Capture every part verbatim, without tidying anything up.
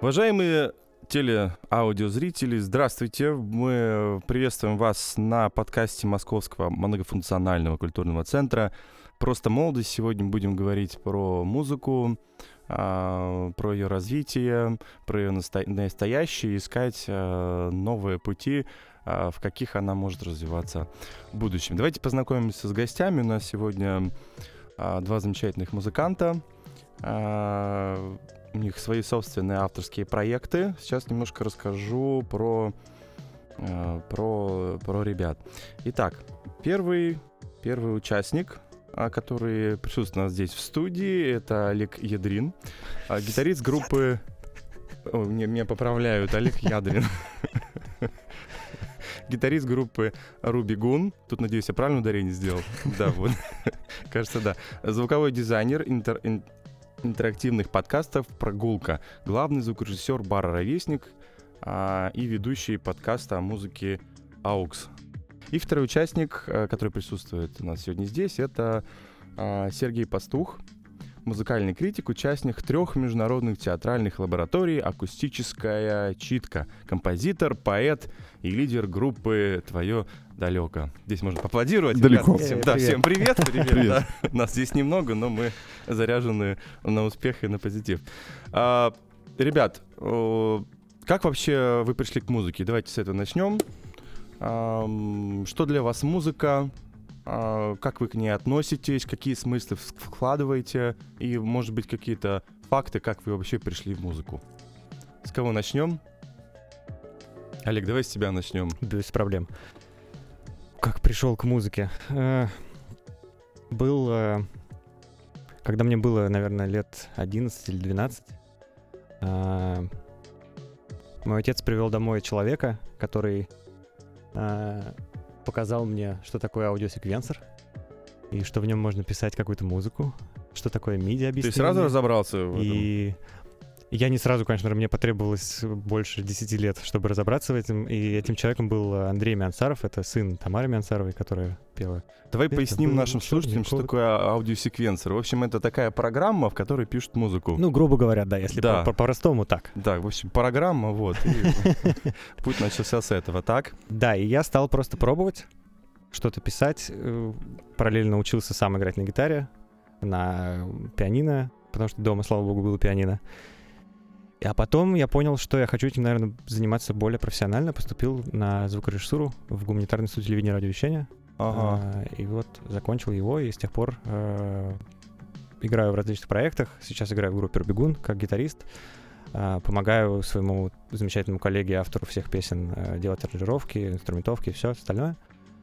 Уважаемые телеаудиозрители, здравствуйте! Мы приветствуем вас на подкасте Московского многофункционального культурного центра «Просто молодость». Сегодня будем говорить про музыку, про ее развитие, про ее настоящее, искать новые пути, в каких она может развиваться в будущем. Давайте познакомимся с гостями. У нас сегодня два замечательных музыканта. У них свои собственные авторские проекты. Сейчас немножко расскажу про, про, про ребят. Итак, первый, первый участник, который присутствует у нас здесь в студии, это Олег Ядрин, гитарист группы... О, мне, меня поправляют, Олег Ядрин. Гитарист группы Рубигун. Тут, надеюсь, я правильно ударение сделал? Да, вот. Кажется, да. Звуковой дизайнер, интер... интерактивных подкастов «Прогулка», главный звукорежиссер бара «Ровесник» а, и ведущий подкаста о музыке «Аукс». И второй участник, а, который присутствует у нас сегодня здесь, это а, Сергей Пастух, музыкальный критик, участник трех международных театральных лабораторий «Акустическая читка», композитор, поэт и лидер группы «Твое далеко». Здесь можно поаплодировать. Далеко. Ребята, всем, да, всем привет. Привет. привет. Да. Нас здесь немного, но мы заряжены на успех и на позитив. А, ребят, о, как вообще вы пришли к музыке? Давайте с этого начнем. А, что для вас музыка? А, как вы к ней относитесь? Какие смыслы вкладываете? И, может быть, какие-то факты, как вы вообще пришли в музыку? С кого начнем? Олег, давай с тебя начнем. Без проблем. Как пришел к музыке? Э, был, э, когда мне было, наверное, лет одиннадцать или двенадцать, э, мой отец привел домой человека, который э, показал мне, что такое аудиосеквенсор, и что в нем можно писать какую-то музыку, что такое миди, объяснил. Ты сразу мне. разобрался в этом? И я не сразу, конечно, мне потребовалось больше десяти лет, чтобы разобраться в этом. И этим человеком был Андрей Миансаров, это сын Тамары Миансаровой, которая пела. Давай это поясним нашим слушателям, что такое аудиосеквенсор. В общем, это такая программа, в которой пишут музыку. Ну, грубо говоря, да, если да. По- по-простому так. Да, в общем, программа, вот. Путь начался с этого, так? Да, и я стал просто пробовать что-то писать. Параллельно учился сам играть на гитаре, на пианино, потому что дома, слава богу, было пианино. А потом я понял, что я хочу этим, наверное, заниматься более профессионально. Поступил на звукорежиссуру в гуманитарный институт телевидения и радиовещания. Ага. А, и вот закончил его, и с тех пор э, играю в различных проектах. Сейчас играю в группе «Рубигун» как гитарист. Э, помогаю своему замечательному коллеге, автору всех песен, э, делать аранжировки, инструментовки и все остальное.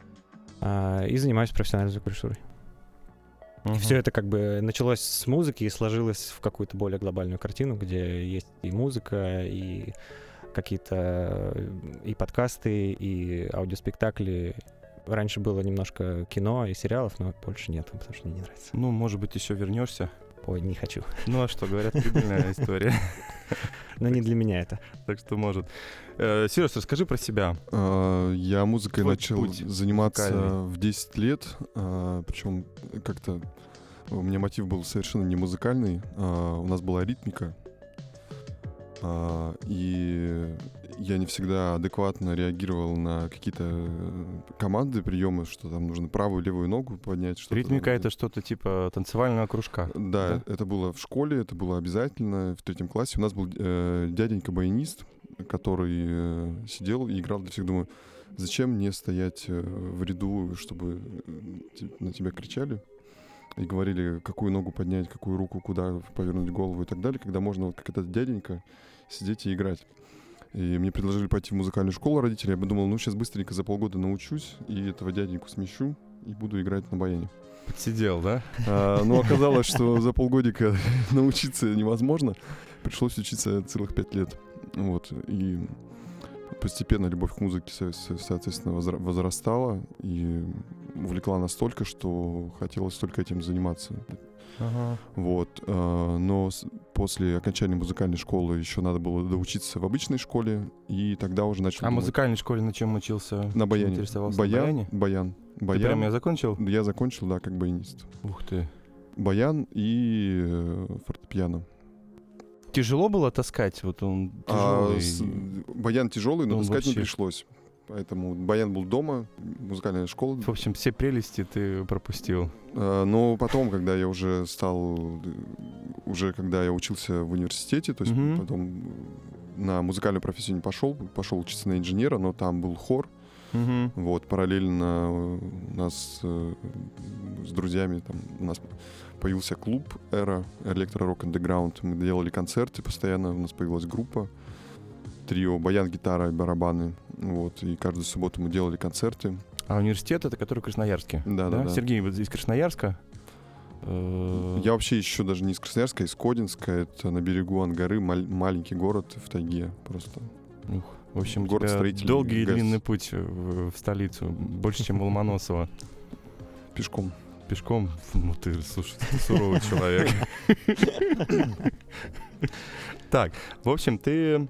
Э, и занимаюсь профессиональной звукорежиссурой. Uh-huh. И все это как бы началось с музыки и сложилось в какую-то более глобальную картину, где есть и музыка, и какие-то и подкасты, и аудиоспектакли. Раньше было немножко кино и сериалов, но больше нет, потому что мне не нравится. Ну, может быть, еще вернешься? Ой, не хочу. Ну, а что, говорят, прибыльная история. Но не для меня это. Так что может. Сереж, расскажи про себя. Я музыкой начал заниматься в десять лет, причем как-то у меня мотив был совершенно не музыкальный. У нас была ритмика, и я не всегда адекватно реагировал на какие-то команды, приемы, что там нужно правую и левую ногу поднять. Что-то Ритмика там. — это что-то типа танцевального кружка? Да, да, это было в школе, это было обязательно. В третьем классе у нас был э, дяденька-баянист, который э, сидел и играл для всех. Думаю, зачем мне стоять э, в ряду, чтобы э, на тебя кричали и говорили, какую ногу поднять, какую руку, куда повернуть голову и так далее, когда можно, вот как этот дяденька, сидеть и играть. И мне предложили пойти в музыкальную школу родители. Я бы думал, ну сейчас быстренько за полгода научусь, и этого дяденьку смещу, и буду играть на баяне. Подсидел, да? А, ну, оказалось, что за полгодика научиться невозможно. Пришлось учиться целых пять лет. Вот. И постепенно любовь к музыке, соответственно, возрастала и увлекла настолько, что хотелось только этим заниматься. Ага. Вот. Но после окончания музыкальной школы еще надо было доучиться в обычной школе, и тогда уже начал... А в музыкальной школе на чем учился? На баяне. Интересовался Баян, на баяне? Баян. Баян. Ты прям я закончил? Я закончил, да, как баянист. Ух ты. Баян и фортепиано. тяжело было таскать? Вот он А, тяжелый. с- баян тяжелый, но Он таскать не вообще- пришлось. Поэтому баян был дома, музыкальная школа. В общем, все прелести ты пропустил. А, Но потом, когда я уже стал, э, уже когда я учился в университете, то есть Мгм. потом на музыкальную профессию не пошел, пошел учиться на инженера, но там был хор. Мгм. Вот, параллельно э, у нас э, с друзьями там у нас появился клуб «Эра», «Электро-рок андеграунд». Мы делали концерты постоянно, у нас появилась группа, трио, баян, гитара и барабаны. Вот, и каждую субботу мы делали концерты. А университет это который в Красноярске? Да, да, да. Сергей, вот из Красноярска? Э, Я вообще еще даже не из Красноярска, а из Кодинска. Это на берегу Ангары, маль- маленький город в тайге просто. ух, В общем, у город тебя строителей, долгий и ГЭС. длинный путь в, в столицу. Больше, чем у Ломоносова. Пешком. Пешком? Ну ты, слушай, ты суровый человек. Так, в общем, ты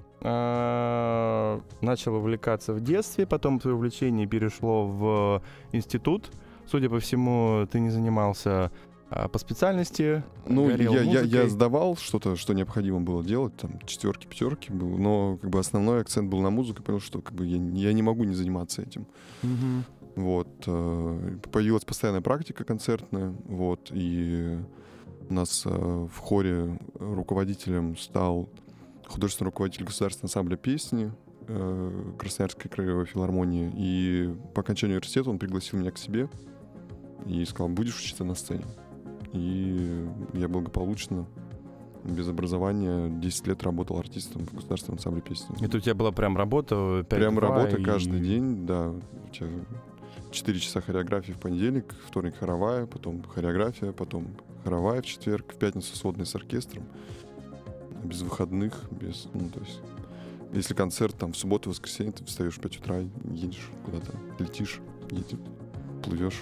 а, начал увлекаться в детстве, потом твое увлечение перешло в институт. Судя по всему, ты не занимался а, по специальности. Ну, горел я, я, я музыкой. сдавал что-то, что необходимо было делать, там, четверки, пятерки был, но как бы основной акцент был на музыку, понял, что как бы я, я не могу не заниматься этим. Мгм. Вот. э, Появилась постоянная практика концертная, вот, и у нас э, в хоре руководителем стал художественный руководитель государственного ансамбля песни э, Красноярской краевой филармонии, и по окончанию университета он пригласил меня к себе и сказал: будешь учиться на сцене. И я благополучно, без образования, десять лет работал артистом в государственном ансамбле песни. Это у тебя была прям работа? пять Прям два работа и- каждый день, да. У тебя четыре часа хореографии в понедельник, вторник хоровая, потом хореография, потом хоровая в четверг, в пятницу сводная с оркестром. Без выходных, без... Ну, то есть, если концерт там в субботу, воскресенье, ты встаешь в пять утра, едешь куда-то, летишь, едешь, плывешь.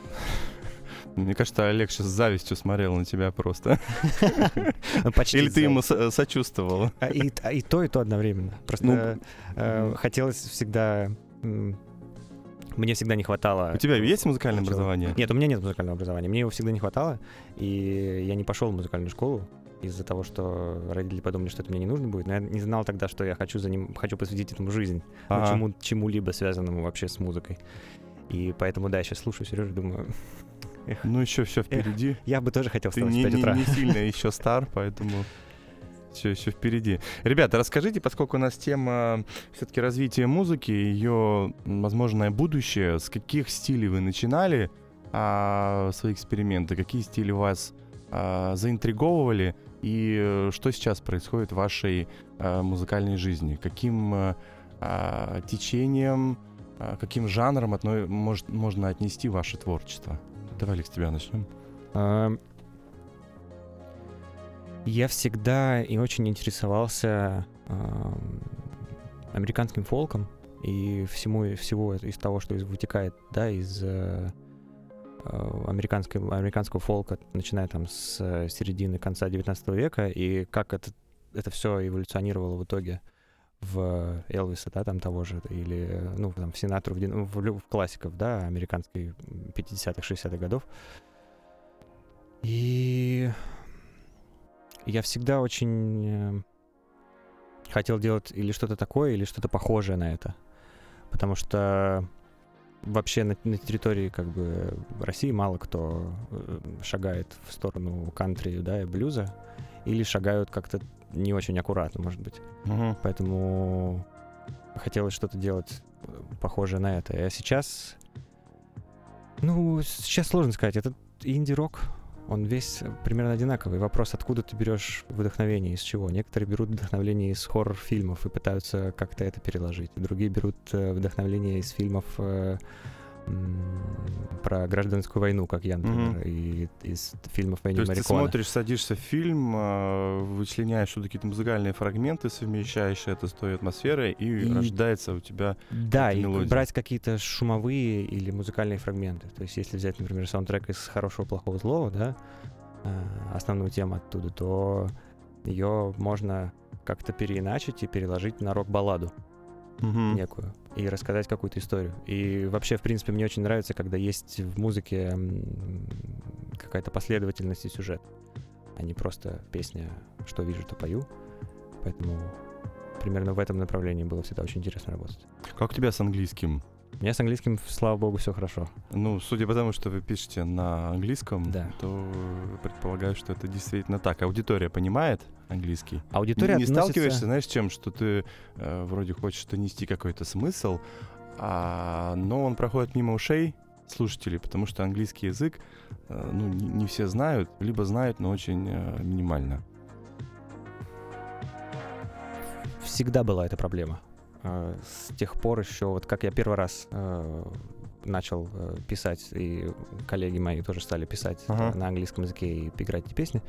Мне кажется, Олег сейчас с завистью смотрел на тебя просто. Ну, почти Или ты ему за- со- сочувствовал? А И, а и то, и то одновременно. Просто Ну, э, мгм. хотелось всегда... м, Мне всегда не хватало... У тебя есть музыкальное Начало. образование? Нет, у меня нет музыкального образования. Мне его всегда не хватало, и я не пошел в музыкальную школу из-за того, что родители подумали, что это мне не нужно будет. Но я не знал тогда, что я хочу за ним, хочу посвятить этому жизнь, ну, Ага. чему, чему-либо связанному вообще с музыкой. И поэтому, да, я сейчас слушаю Сережу, думаю, Ну еще все впереди. я бы тоже хотел Ты вставать в не, пять не- утра. не сильно еще стар, поэтому все еще впереди. Ребята, расскажите, поскольку у нас тема все-таки развития музыки, ее возможное будущее, с каких стилей вы начинали а, свои эксперименты, какие стили вас а, заинтриговывали, и э, что сейчас происходит в вашей а, музыкальной жизни? Каким а, а, течением, а, каким жанром отно- может, можно отнести ваше творчество? Давай, Алекс, с тебя начнем. Эм, Я всегда и очень интересовался эм, американским фолком и всему всего из того, что из- вытекает, да, из э, э, американской, американского фолка, начиная там с э, середины конца девятнадцатого века, и как это, это все эволюционировало в итоге в Элвиса, да, там того же, или, э, ну, там, в Синатру, в, дин- в лю- в классиков, да, американской пятидесятых, шестидесятых годов. И я всегда очень э, хотел делать или что-то такое, или что-то похожее на это. Потому что вообще на, на территории как бы России мало кто э, шагает в сторону кантри, да, и блюза, или шагают как-то не очень аккуратно, может быть. Мгм. Поэтому хотелось что-то делать э, похожее на это. А сейчас... Ну, сейчас сложно сказать. Это инди-рок. Он весь примерно одинаковый. Вопрос, откуда ты берешь вдохновение, из чего. Некоторые берут вдохновение из хоррор-фильмов и пытаются как-то это переложить. Другие берут э, вдохновение из фильмов э, м, про гражданскую войну, как я, например, Мгм. и из фильмов Энни То есть ты Морриконе. смотришь, садишься в фильм, а, вычленяешь что-то, какие-то музыкальные фрагменты, совмещаешь это с той атмосферой, и, И- рождается у тебя... Да, какие-то и мелодии. брать какие-то шумовые или музыкальные фрагменты. То есть если взять, например, саундтрек из «Хорошего, плохого, злого», да, э, основную тему оттуда, то ее можно как-то переиначить и переложить на рок-балладу Мгм. некую и рассказать какую-то историю. И вообще, в принципе, мне очень нравится, когда есть в музыке м, какая-то последовательность и сюжет, а не просто песня «Что вижу, то пою». поэтому примерно в этом направлении было всегда очень интересно работать. Как у тебя с английским? У меня с английским, слава богу, все хорошо. Ну, судя по тому, что вы пишете на английском, Да. то предполагаю, что это действительно так. Аудитория понимает английский? Аудитория Не относится... сталкиваешься, знаешь, с чем, что ты э, вроде хочешь донести какой-то смысл, а, но он проходит мимо ушей слушателей, потому что английский язык, э, ну, не, не все знают, либо знают, но очень э, минимально. Всегда была эта проблема. Э, С тех пор еще, вот как я первый раз э, начал э, писать, и коллеги мои тоже стали писать Ага. э, на английском языке и играть эти песни,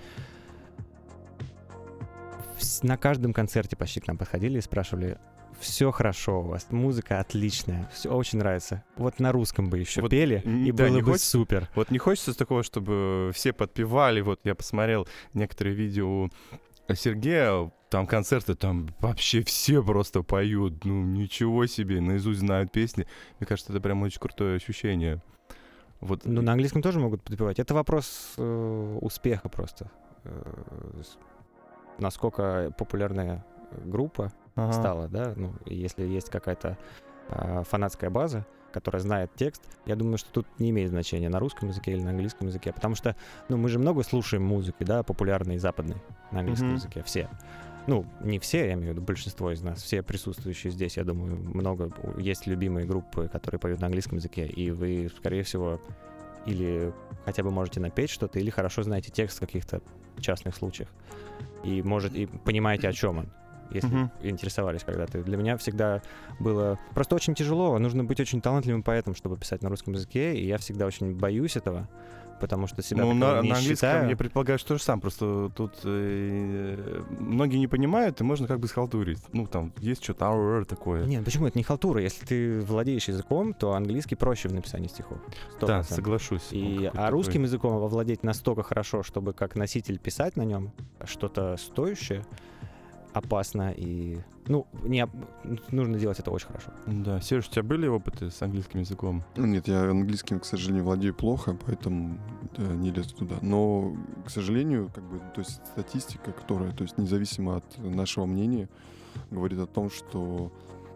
вс- на каждом концерте почти к нам подходили и спрашивали: все хорошо у вас, музыка отличная, все очень нравится. Вот на русском бы еще Вот, пели, м, и да, было не бы хочется- супер. Вот не хочется такого, чтобы все подпевали. Вот я посмотрел некоторые видео у Сергея, там концерты, там вообще все просто поют. Ну, ничего себе, наизусть знают песни. Мне кажется, это прям очень крутое ощущение. Вот. Ну, на английском тоже могут подпевать. Это вопрос э, успеха просто. Э, с- насколько популярная группа Ага. стала, да? Ну, и если есть какая-то а, фанатская база, которая знает текст, я думаю, что тут не имеет значения, на русском языке или на английском языке. Потому что, ну, мы же много слушаем музыки, да, популярной западной на английском Мгм. языке. Все. Ну, не все, я имею в виду большинство из нас, все присутствующие здесь, я думаю, много у- есть любимые группы, которые поют на английском языке, и вы, скорее всего, или хотя бы можете напеть что-то, или хорошо знаете текст в каких-то частных случаях. И, может, и понимаете, о чем он, если Мгм. интересовались когда-то. Для меня всегда было просто очень тяжело. Нужно быть очень талантливым поэтом, чтобы писать на русском языке, и я всегда очень боюсь этого, потому что себя Ну, таковым на, не на английском считаю. я предполагаю, что то же самое. Просто тут э, многие не понимают, и можно как бы схалтурить. Ну, там есть что-то ар такое. Нет, почему? Это не халтура. Если ты владеешь языком, то английский проще в написании стихов. сто Да, процентов. соглашусь. Он И, какой-то а русским такой. языком овладеть настолько хорошо, чтобы как носитель писать на нем что-то стоящее, опасно и... Ну, не, оп- нужно делать это очень хорошо. Да, Сереж, у тебя были опыты с английским языком? Ну, нет, я английским, к сожалению, владею плохо, поэтому э, не лезу туда. Но, к сожалению, как бы, то есть статистика, которая, то есть независимо от нашего мнения, говорит о том, что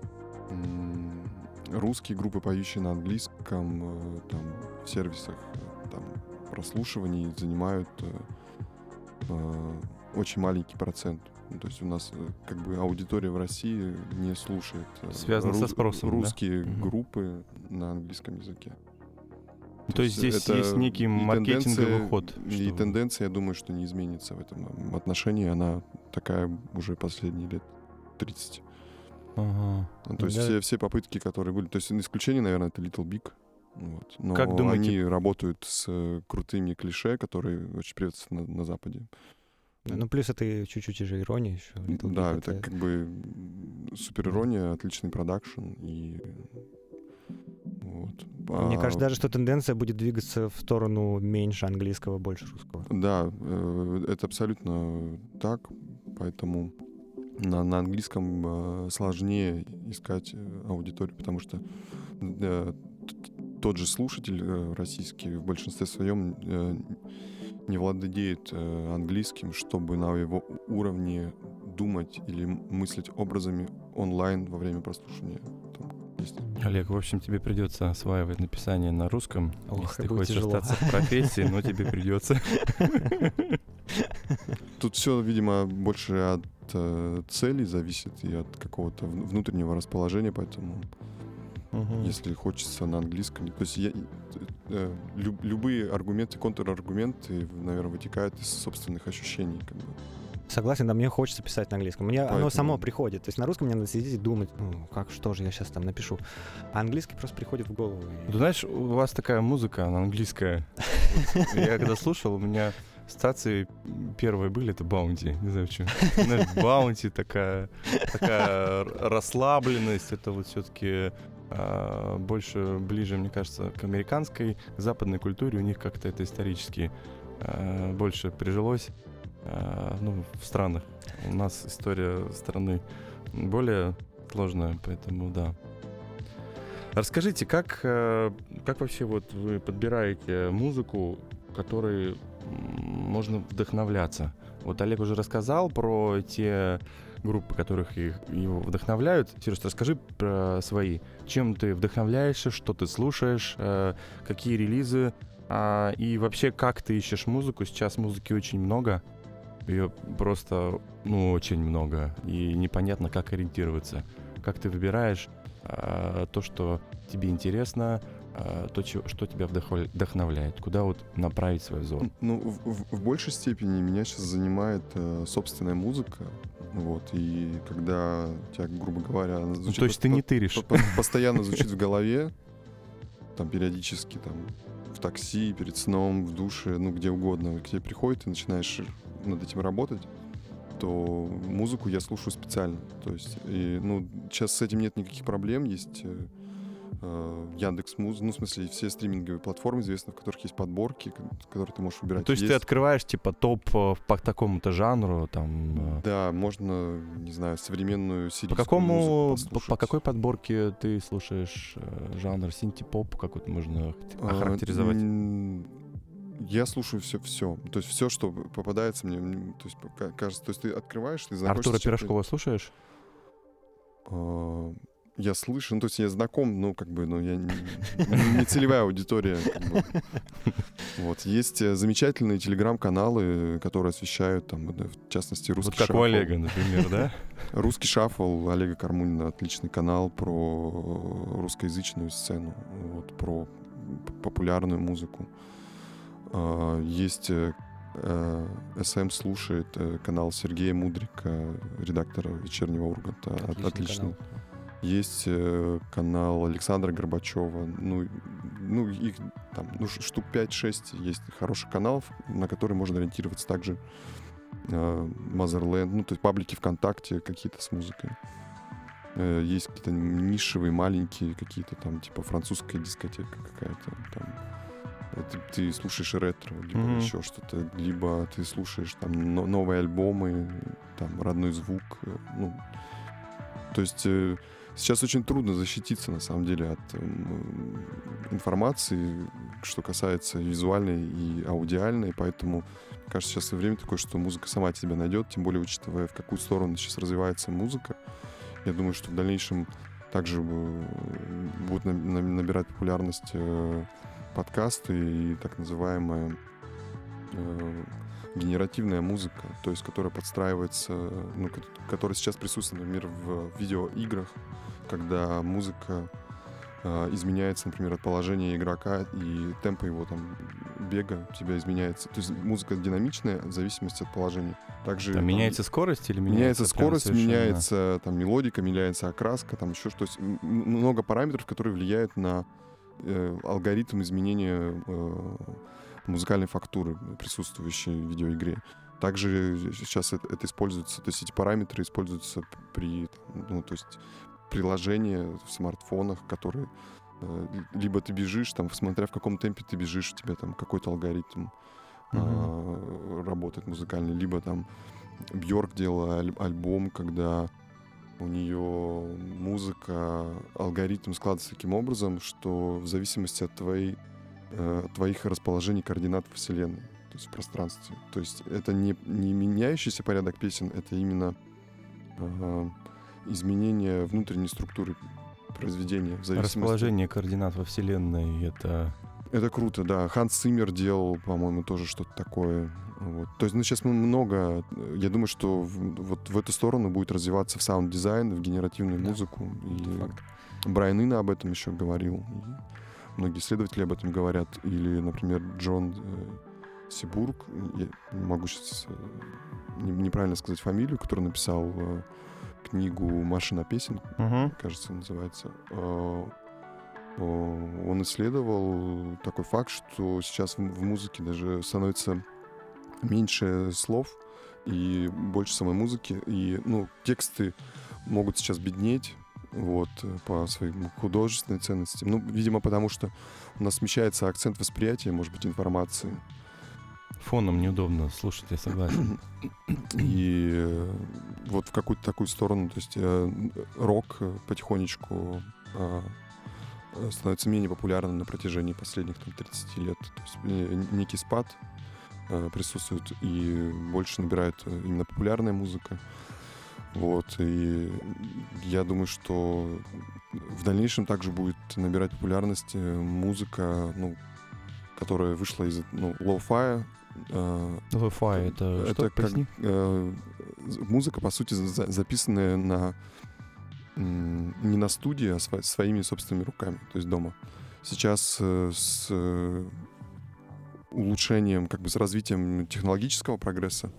м, русские группы, поющие на английском, э, там, в сервисах э, там, прослушиваний занимают э, э, очень маленький процент. Ну, то есть у нас э, как бы аудитория в России не слушает э, Связано со спросом, да? русские Мгм. группы на английском языке. То есть здесь есть некий и маркетинговый тенденция- ход, И что- тенденция, я думаю, что не изменится в этом отношении. Она такая уже последние лет тридцать. Ага. Ну, То есть Да. все, все попытки, которые были... То есть исключение, наверное, это Little Big. Вот. Но Как думаете- они работают с э, крутыми клише, которые очень приветствуются на, на Западе. Ну, плюс это и чуть-чуть же ирония еще. Little Да, Big это как бы м, суперирония, отличный продакшн и... Вот. Мне А, кажется, даже что тенденция будет двигаться в сторону меньше английского, больше русского. Да, э, это абсолютно так, поэтому на, на английском э, сложнее искать э, аудиторию, потому что э, т- тот же слушатель э, российский в большинстве своем э, не владеет э, английским, чтобы на его уровне думать или м- мыслить образами онлайн во время прослушивания. Там есть. Олег, в общем, тебе придется осваивать написание на русском, Ох, если ты будет хочешь тяжело. остаться в профессии, но тебе придется. Тут все, видимо, больше от э, целей зависит и от какого-то вн- внутреннего расположения, поэтому Мгм. если хочется на английском. То есть я, э, люб- любые аргументы, контраргументы, наверное, вытекают из собственных ощущений. Как бы. Согласен, да, мне хочется писать на английском. Мне оно Поэтому- само приходит. То есть на русском мне надо сидеть и думать, ну, как, что же я сейчас там напишу. А английский просто приходит в голову. и- Ты знаешь, у вас такая музыка, она английская. Вот Я когда слушал, у меня стации первые были, это Баунти. Не знаю, почему. Знаешь, Баунти такая, такая р- расслабленность. Это вот все-таки больше ближе, мне кажется, к американской, к западной культуре. У них как-то это исторически а, больше прижилось. а, Ну, в странах. У нас история страны более сложная, поэтому да. Расскажите, как, э, как вообще вот вы подбираете музыку, которой м, можно вдохновляться? Вот Олег уже рассказал про те группы, которых их, его вдохновляют. Сереж, расскажи про свои. Чем ты вдохновляешься, что ты слушаешь, э, какие релизы, э, и вообще как ты ищешь музыку. Сейчас музыки очень много, ее просто, ну, очень много, и непонятно, как ориентироваться. Как ты выбираешь э, то, что тебе интересно, э, то, что тебя вдохновляет, куда вот направить свой взор? Ну, в, в, в большей степени меня сейчас занимает э, собственная музыка. Вот, и когда у тебя, грубо говоря, она звучит... Ну, то есть по- ты не тыришь? По- по- постоянно звучит в голове, там, периодически, там, в такси, перед сном, в душе, ну, где угодно, к тебе приходит, ты начинаешь над этим работать, то музыку я слушаю специально. То есть, и, ну, сейчас с этим нет никаких проблем, есть... Э, Яндекс.Музыка, ну, в смысле, все стриминговые платформы известны, в которых есть подборки, которые ты можешь выбирать. То есть, есть... ты открываешь, типа, топ по такому-то жанру, там... Да, можно, не знаю, современную сирийскую по какому, музыку послушать. По, по какой подборке ты слушаешь жанр синти-поп, как вот можно охарактеризовать? А, я слушаю все-все. То есть все, что попадается мне, то есть, кажется, то есть ты открываешь, ты знакомишься... Артура Пирожкова слушаешь? А... Я слышу, ну, то есть я знаком, ну, как бы, ну, я не, не целевая аудитория. Как бы. Вот. Есть замечательные телеграм-каналы, которые освещают, там, в частности, русский шаффл. Вот как у Олега, например, да? Русский шаффл Олега Кармунина, отличный канал про русскоязычную сцену, вот, про популярную музыку. Есть эс эм слушает канал Сергея Мудрика, редактора «Вечернего Урганта». Отличный. Отличный. Есть э, канал Александра Горбачева. Ну, ну их там ну, штук пять-шесть есть хороших каналов, на которые можно ориентироваться. Также э, Motherland, ну, то есть паблики ВКонтакте какие-то с музыкой. Э, есть какие-то нишевые, маленькие, какие-то там, типа французская дискотека какая-то. Там. Ты, ты слушаешь ретро, либо mm-hmm. еще что-то, либо ты слушаешь там но, новые альбомы, там родной звук. Ну, то есть... Э, Сейчас очень трудно защититься, на самом деле, от э, информации, что касается визуальной и аудиальной, поэтому, мне кажется, сейчас время такое, что музыка сама тебя найдет, тем более учитывая, в какую сторону сейчас развивается музыка. Я думаю, что в дальнейшем также будут набирать популярность э, подкасты и так называемая э, генеративная музыка, то есть которая подстраивается, ну, которая сейчас присутствует, например, в видеоиграх, когда музыка э, изменяется, например, от положения игрока и темпа его там бега у тебя изменяется. То есть музыка динамичная в зависимости от положения. Также там там, меняется скорость или меняется? Меняется скорость, совершенно... меняется там мелодика, меняется окраска, там еще что-то. Много параметров, которые влияют на э, алгоритм изменения э, музыкальной фактуры, присутствующей в видеоигре. Также сейчас это, это используется, то есть эти параметры используются при, ну, то есть приложения в смартфонах, которые э, либо ты бежишь, там, смотря в каком темпе ты бежишь, у тебя там какой-то алгоритм mm-hmm. э, работает музыкальный, либо там Бьорк делала аль- альбом, когда у нее музыка, алгоритм складывается таким образом, что в зависимости от твоей твоих расположений координат в Вселенной, то есть в пространстве. То есть это не, не меняющийся порядок песен, это именно э, изменение внутренней структуры произведения. В зависимости... Расположение координат во Вселенной — это... Это круто, да. Ханс Циммер делал, по-моему, тоже что-то такое. Вот. То есть, ну, сейчас много... Я думаю, что в, вот в эту сторону будет развиваться в саунд-дизайн, в генеративную да. музыку. И Брайан Ина об этом еще говорил. Многие исследователи об этом говорят. Или, например, Джон э, Сибург, я не могу сейчас э, не, неправильно сказать фамилию, который написал э, книгу «Машина песен», uh-huh. кажется, называется. Э, э, он исследовал такой факт, что сейчас в, в музыке даже становится меньше слов и больше самой музыки. И, ну, тексты могут сейчас беднеть, вот, по своим художественной ценности. Ну, видимо, потому что у нас смещается акцент восприятия, может быть, информации. Фоном неудобно слушать, я согласен. И э, вот в какую-то такую сторону, то есть э, рок потихонечку э, становится менее популярным на протяжении последних там, тридцати лет. То есть э, некий спад э, присутствует, и больше набирает именно популярная музыка. Вот, и я думаю, что в дальнейшем также будет набирать популярность музыка, ну, которая вышла из, ну, лоу-фая. Lo-fi — это, это что, как, э, музыка, по сути, за, записанная на, м, не на студии, а сво, своими собственными руками, то есть дома. Сейчас э, с э, улучшением, как бы с развитием технологического прогресса,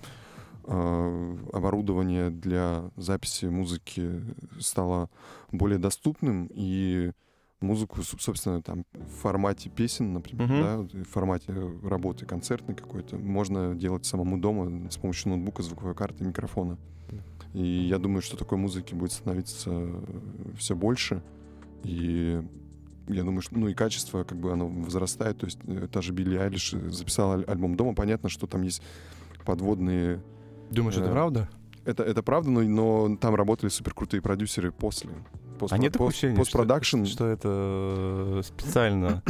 э, оборудование для записи музыки стало более доступным, и музыку, собственно, там в формате песен, например, uh-huh. да, в формате работы концертной какой-то, можно делать самому дома с помощью ноутбука, звуковой карты, микрофона. И я думаю, что такой музыки будет становиться все больше. И я думаю, что, ну, и качество, как бы, оно возрастает. То есть та же Билли Айлиш записала альбом дома. Понятно, что там есть подводные... Думаешь, э, это правда? Это, это правда, но, но там работали суперкрутые продюсеры после. Пост, а нет такого ощущения, постпродакшн, что, что это специально,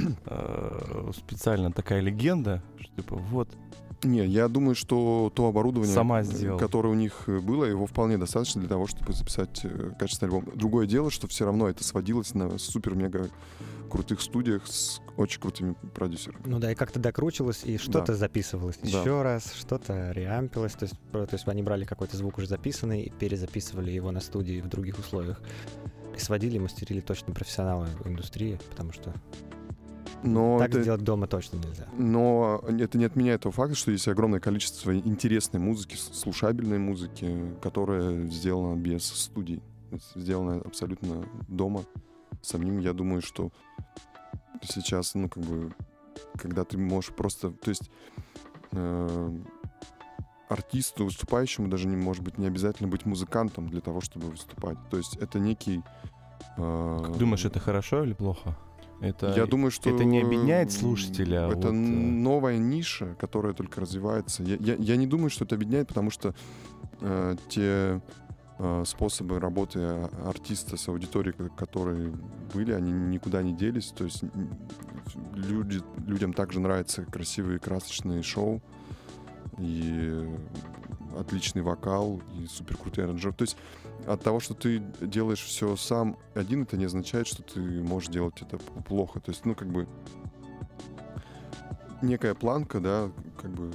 специально такая легенда, что типа вот. Не, я думаю, что то оборудование, сама сделала, которое у них было, его вполне достаточно для того, чтобы записать качественный альбом. Другое дело, что все равно это сводилось на супер-мега крутых студиях с очень крутыми продюсерами. Ну да, и как-то докручивалось, и что-то да. записывалось да. еще раз, что-то реампилось. То есть, то есть они брали какой-то звук уже записанный и перезаписывали его на студии в других условиях. И сводили, мастерили точно профессионалы в индустрии, потому что но так это, сделать дома точно нельзя. Но это не отменяет того факта, что есть огромное количество интересной музыки, слушабельной музыки, которая сделана без студий, сделана абсолютно дома самим. Я думаю, что сейчас, ну, как бы, когда ты можешь просто... То есть э, артисту, выступающему даже, не, может быть, не обязательно быть музыкантом для того, чтобы выступать. То есть это некий... Э, Думаешь, это хорошо или плохо? Это, я думаю, что это не объединяет слушателя. Это вот... новая ниша, которая только развивается. Я, я, я не думаю, что это объединяет, потому что э, те э, способы работы артиста с аудиторией, которые были, они никуда не делись. То есть люди, людям также нравятся красивые красочные шоу и отличный вокал и суперкрутый аранжировки. То есть от того, что ты делаешь все сам один, это не означает, что ты можешь делать это плохо. То есть, ну, как бы некая планка, да, как бы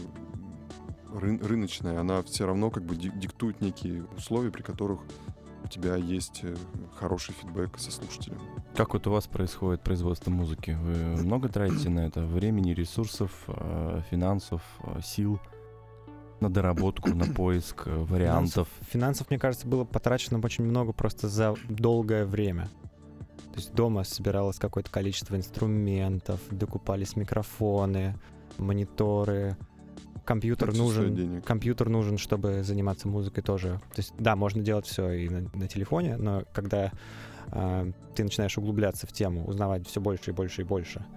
ры- рыночная, она все равно как бы диктует некие условия, при которых у тебя есть хороший фидбэк со слушателем. Как вот у вас происходит производство музыки? Вы много тратите на это времени, ресурсов, финансов, сил? На доработку, на поиск вариантов. Финансов, финансов, мне кажется, было потрачено очень много просто за долгое время. То есть дома собиралось какое-то количество инструментов, докупались микрофоны, мониторы. Компьютер нужен, компьютер нужен, чтобы заниматься музыкой тоже. То есть, да, можно делать все и на, на телефоне, но когда э, ты начинаешь углубляться в тему, узнавать все больше и больше и больше,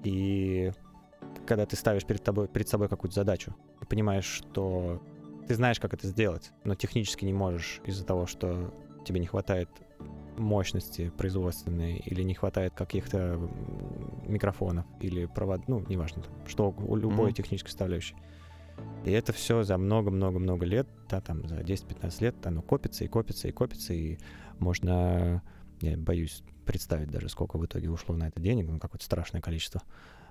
и когда ты ставишь перед, тобой, перед собой какую-то задачу и понимаешь, что ты знаешь, как это сделать, но технически не можешь из-за того, что тебе не хватает мощности производственной или не хватает каких-то микрофонов или провод, ну, неважно, что у любой mm-hmm. технической составляющей. И это все за много-много-много лет, да, там за десять-пятнадцать лет оно копится и копится и копится, и можно, я боюсь представить даже, сколько в итоге ушло на это денег, ну, какое-то страшное количество.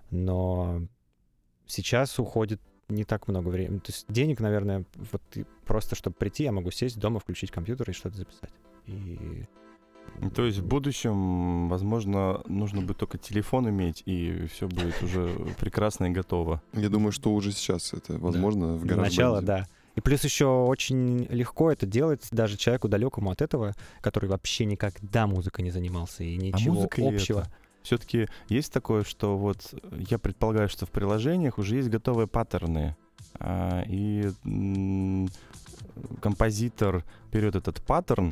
Но сейчас уходит не так много времени. То есть денег, наверное, вот просто чтобы прийти, я могу сесть дома, включить компьютер и что-то записать. И... То есть в будущем, возможно, нужно будет только телефон иметь, и все будет уже прекрасно и готово. Я думаю, что уже сейчас это возможно, да. В гараж-бенде. Начало, да. И плюс еще очень легко это делать даже человеку далекому от этого, который вообще никогда музыкой не занимался и ничего а общего. Все-таки есть такое, что вот я предполагаю, что в приложениях уже есть готовые паттерны, а, и м- композитор берет этот паттерн,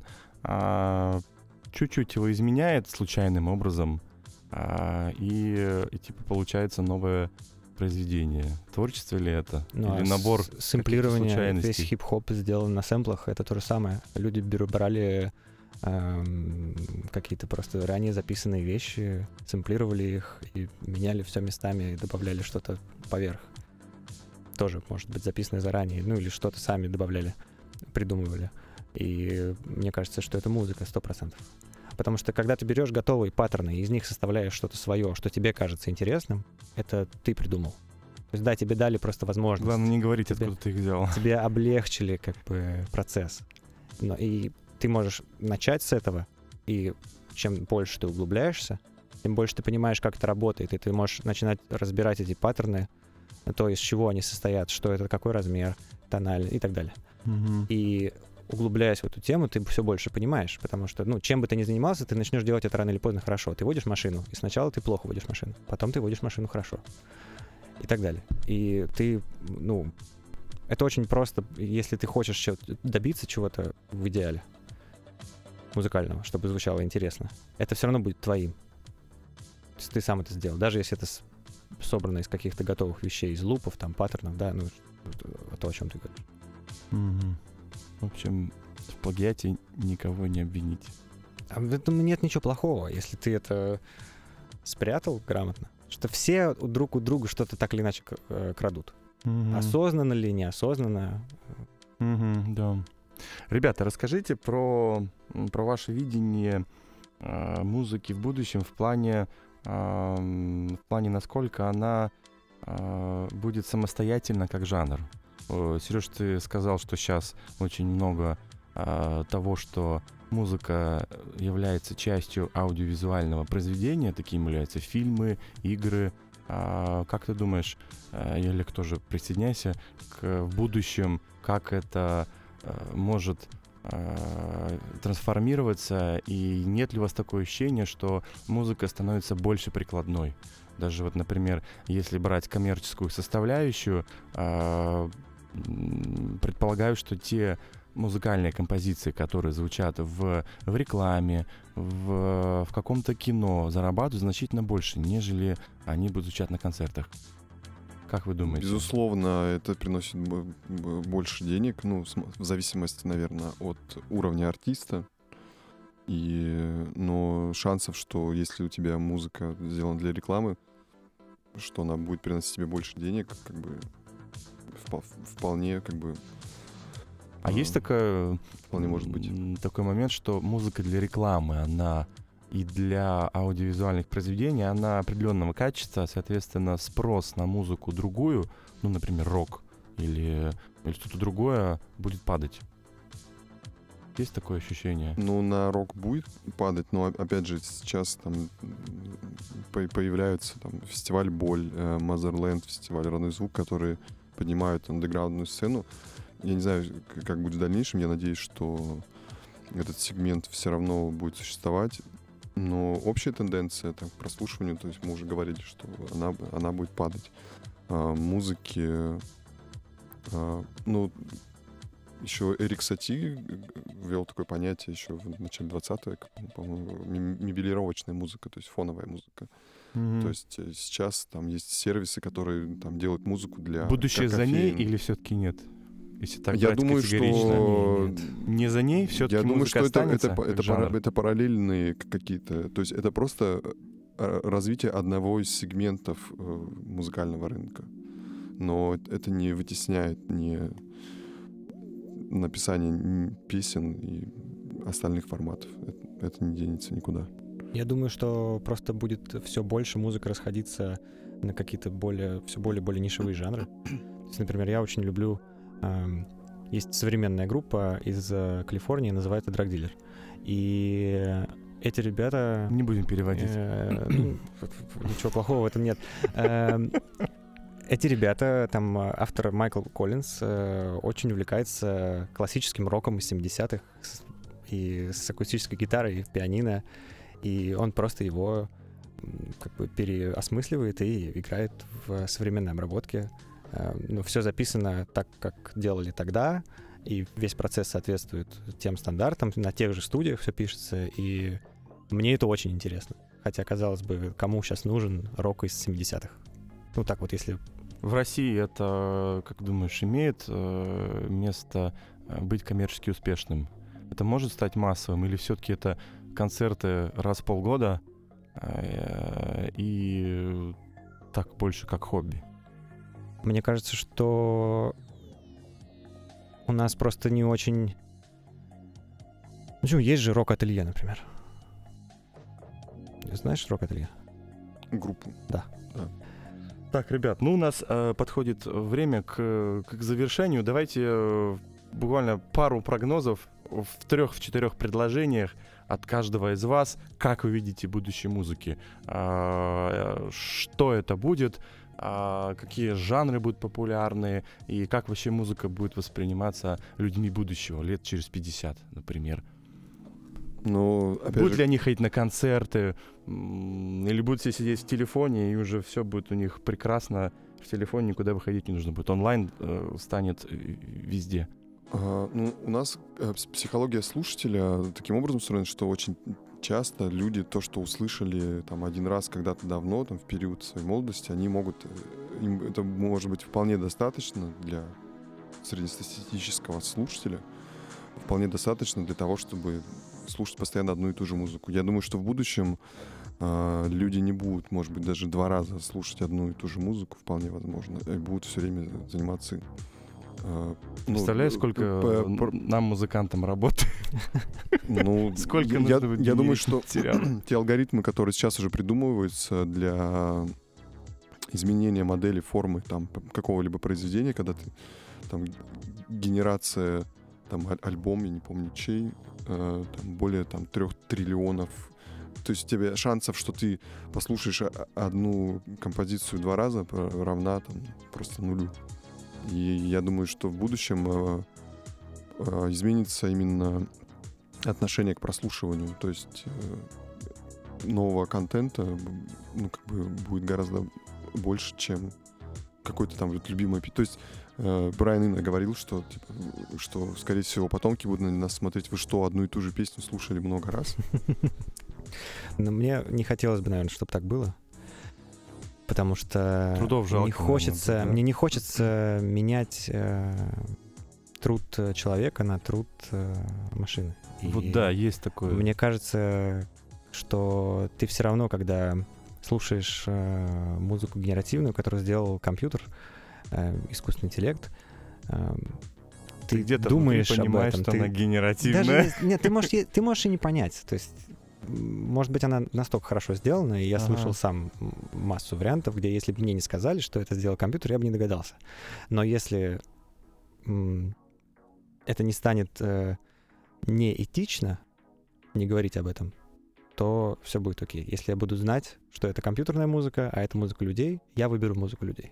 а, чуть-чуть его изменяет случайным образом, а, и, и типа получается новое произведение. Творчество ли это? Ну, или набор сэмплирования, весь хип-хоп сделан на сэмплах, это то же самое. Люди беру, брали эм, какие-то просто ранее записанные вещи, сэмплировали их и меняли все местами и добавляли что-то поверх. тоже, может быть, записанное заранее, ну или что-то сами добавляли, придумывали. И мне кажется, что это музыка сто процентов. Потому что когда ты берешь готовые паттерны и из них составляешь что-то свое, что тебе кажется интересным, это ты придумал. То есть, да, тебе дали просто возможность. Главное не говорить, тебе, откуда ты их взял. Тебе облегчили как бы процесс. Но, и ты можешь начать с этого, и чем больше ты углубляешься, тем больше ты понимаешь, как это работает, и ты можешь начинать разбирать эти паттерны, то, из чего они состоят, что это, какой размер, тональный и так далее. Угу. И углубляясь в эту тему, ты все больше понимаешь, потому что, ну, чем бы ты ни занимался, ты начнешь делать это рано или поздно хорошо. Ты водишь машину, и сначала ты плохо водишь машину, потом ты водишь машину хорошо, и так далее. И ты, ну, это очень просто, если ты хочешь чего-то, добиться чего-то в идеале музыкального, чтобы звучало интересно, это все равно будет твоим. То есть ты сам это сделал, даже если это собрано из каких-то готовых вещей, из лупов, там, паттернов, да, ну, то, о чем ты говоришь. Угу. В общем, в плагиате никого не обвинить. А в этом нет ничего плохого, если ты это спрятал грамотно. Что все друг у друга что-то так или иначе крадут. Угу. Осознанно ли, неосознанно. Угу, да. Ребята, расскажите про, про ваше видение э, музыки в будущем в плане, э, в плане, насколько она э, будет самостоятельна как жанр. Сереж, ты сказал, что сейчас очень много э, того, что музыка является частью аудиовизуального произведения, таким являются фильмы, игры. А, как ты думаешь, э, Елик, тоже присоединяйся, к, в будущем, как это э, может э, трансформироваться, и нет ли у вас такое ощущение, что музыка становится больше прикладной? Даже вот, например, если брать коммерческую составляющую, э, предполагаю, что те музыкальные композиции, которые звучат в, в рекламе, в, в каком-то кино, зарабатывают значительно больше, нежели они будут звучать на концертах. Как вы думаете? Безусловно, это приносит больше денег, ну, в зависимости, наверное, от уровня артиста. И, но шансов, что если у тебя музыка сделана для рекламы, что она будет приносить тебе больше денег, как бы вполне, как бы... А есть такая, вполне может быть. такой момент, что музыка для рекламы, она и для аудиовизуальных произведений, она определенного качества, соответственно, спрос на музыку другую, ну, например, рок или, или что-то другое, будет падать. Есть такое ощущение? Ну, на рок будет падать, но, опять же, сейчас там появляются там фестиваль «Боль», Motherland, фестиваль «Родной звук», которые поднимают андеграундную сцену. Я не знаю, как будет в дальнейшем. Я надеюсь, что этот сегмент все равно будет существовать. Но общая тенденция там, к прослушиванию, то есть мы уже говорили, что она, она будет падать. А, музыки... А, ну, еще Эрик Сати ввел такое понятие еще в начале двадцатого века, по-моему, мебелировочная музыка, то есть фоновая музыка. Mm-hmm. То есть сейчас там есть сервисы, которые там делают музыку для... Будущее за ней или все-таки нет? Если так я думаю, что... Нет. Не за ней, все-таки я думаю, что это, это, это, пара, это параллельные какие-то... То есть это просто развитие одного из сегментов музыкального рынка. Но это не вытесняет ни написание песен и остальных форматов. Это, это не денется никуда. Я думаю, что просто будет все больше музыка расходиться на какие-то более, все более более нишевые жанры. То есть, например, я очень люблю... Эм, есть современная группа из э, Калифорнии, называется Drug Dealer. И эти ребята... Не будем переводить. Э, ну, ничего плохого в этом нет. Эти ребята, там автор Майкл Коллинз, очень увлекается классическим роком из семидесятых и с акустической гитарой, и пианино. И он просто его как бы переосмысливает и играет в современной обработке. Ну, все записано так, как делали тогда, и весь процесс соответствует тем стандартам. На тех же студиях все пишется, и мне это очень интересно. Хотя, казалось бы, кому сейчас нужен рок из семидесятых? Ну, так вот, если... В России это, как думаешь, имеет э, место быть коммерчески успешным? Это может стать массовым? Или все-таки это концерты раз в полгода э, и так больше как хобби? Мне кажется, что у нас просто не очень... Ну, есть же рок-ателье, например. Знаешь рок-ателье? Группу. Да. Да. Так, ребят, ну у нас э, подходит время к, к завершению. Давайте э, буквально пару прогнозов в трех-четырех предложениях от каждого из вас. Как вы видите будущее музыки? А, что это будет? А, какие жанры будут популярны? И как вообще музыка будет восприниматься людьми будущего, лет через пятьдесят, например? Но, опять Будут же, ли они ходить на концерты? м, Или будут все сидеть в телефоне, и уже все будет у них прекрасно. В телефоне никуда выходить не нужно будет. Онлайн э, станет э, везде. а, ну, у нас э, пс- психология слушателя таким образом устроена, что очень часто люди то, что услышали там один раз когда-то давно, там в период своей молодости, они могут, э, им это может быть вполне достаточно для среднестатистического слушателя, вполне достаточно для того, чтобы слушать постоянно одну и ту же музыку. Я думаю, что в будущем э, люди не будут, может быть, даже два раза слушать одну и ту же музыку, вполне возможно, и будут все время заниматься. Э, ну, Представляешь, сколько по- н- по- нам, музыкантам, работы? ну, Сколько я, нужно будет я думаю, генерить что материала? те алгоритмы, которые сейчас уже придумываются для изменения модели формы там п- какого-либо произведения, когда ты там генерация там аль- альбом, я не помню чей, э, там более там трех триллионов. То есть у тебя шансов, что ты послушаешь о- одну композицию два раза, п- равна там просто нулю. И я думаю, что в будущем э, э, изменится именно отношение к прослушиванию. То есть э, нового контента б- ну, как бы будет гораздо больше, чем какой-то там вот любимый... пи- То есть э, Брайан Ино говорил, что, типа, что, скорее всего, потомки будут на нас смотреть, вы что, одну и ту же песню слушали много раз? Но мне не хотелось бы, наверное, чтобы так было. Потому что Трудов жалко, не хочется, наверное, да. мне не хочется менять э, труд человека на труд э, машины. И Вот да, есть такое. Мне кажется, что ты все равно, когда слушаешь э, музыку генеративную, которую сделал компьютер, э, искусственный интеллект, э, Ты ты где-то думаешь внутри об понимаешь, этом. что ты она генеративная. даже если- нет, ты можешь, е- ты можешь и не понять. То есть, м, может быть, она настолько хорошо сделана, и я Ага. слышал сам м, массу вариантов, где если бы мне не сказали, что это сделал компьютер, я бы не догадался. Но если м, это не станет э, неэтично не говорить об этом, то все будет окей. Если я буду знать, что это компьютерная музыка, а это музыка людей, я выберу музыку людей.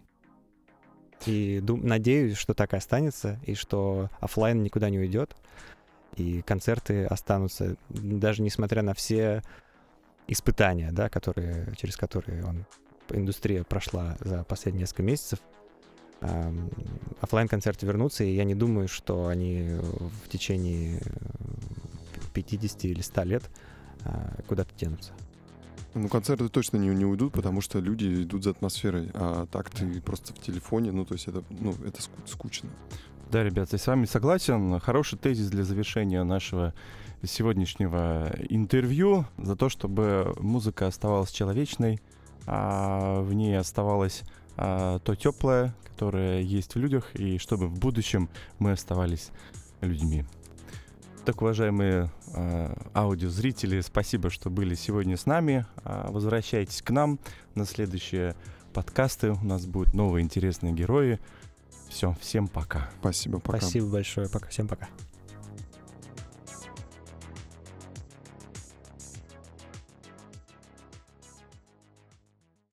И дум- надеюсь, что так и останется, и что оффлайн никуда не уйдет, и концерты останутся, даже несмотря на все испытания, да, которые, через которые он, индустрия прошла за последние несколько месяцев. Эм, Оффлайн-концерты вернутся, и я не думаю, что они в течение пятьдесят или ста лет э, куда-то денутся. Ну, концерты точно не, не уйдут, потому что люди идут за атмосферой, а так ты просто в телефоне, ну, то есть это, ну, это ску- скучно. Да, ребят, я с вами согласен. Хороший тезис для завершения нашего сегодняшнего интервью за то, чтобы музыка оставалась человечной, а в ней оставалось а, то теплое, которое есть в людях, и чтобы в будущем мы оставались людьми. Так, уважаемые э, аудиозрители, спасибо, что были сегодня с нами. Э, возвращайтесь к нам на следующие подкасты. У нас будут новые интересные герои. Все, всем пока. Спасибо, пока. Спасибо большое. Пока. Всем пока.